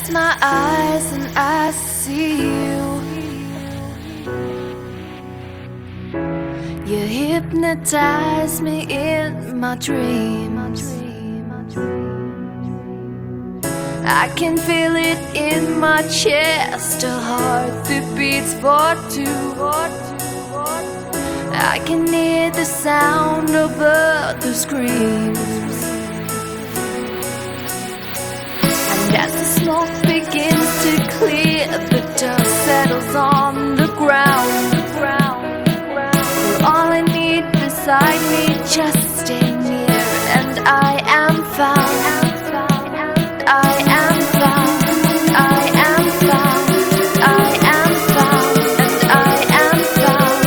close my eyes and I see you. You hypnotize me in my dreams. I can feel it in my chest, a heart that beats for two. I can hear the sound of other screams. And as the smoke begins to clear, the dust settles on the ground. All I need beside me, just stay near, and I am found. I am found. I am found. I am found. And I am found.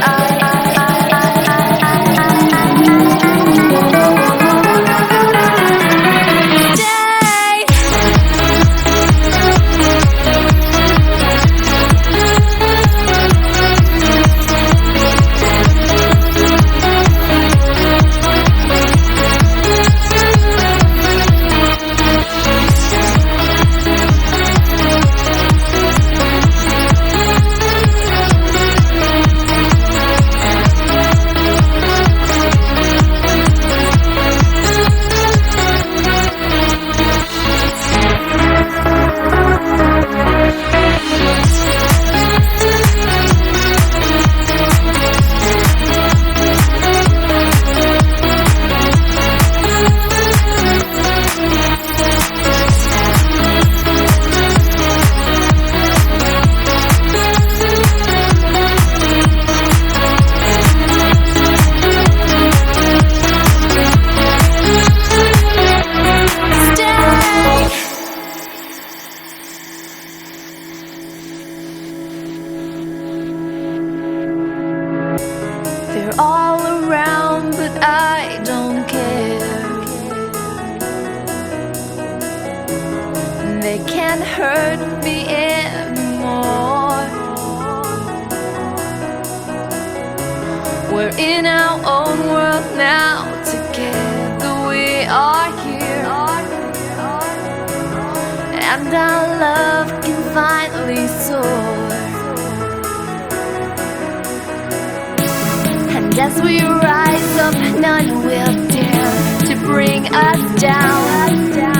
They're all around, but I don't care. They can't hurt me anymore. We're in our own world now, together we are here. And our love can finally soar. And as we rise up, none will dare to bring us down.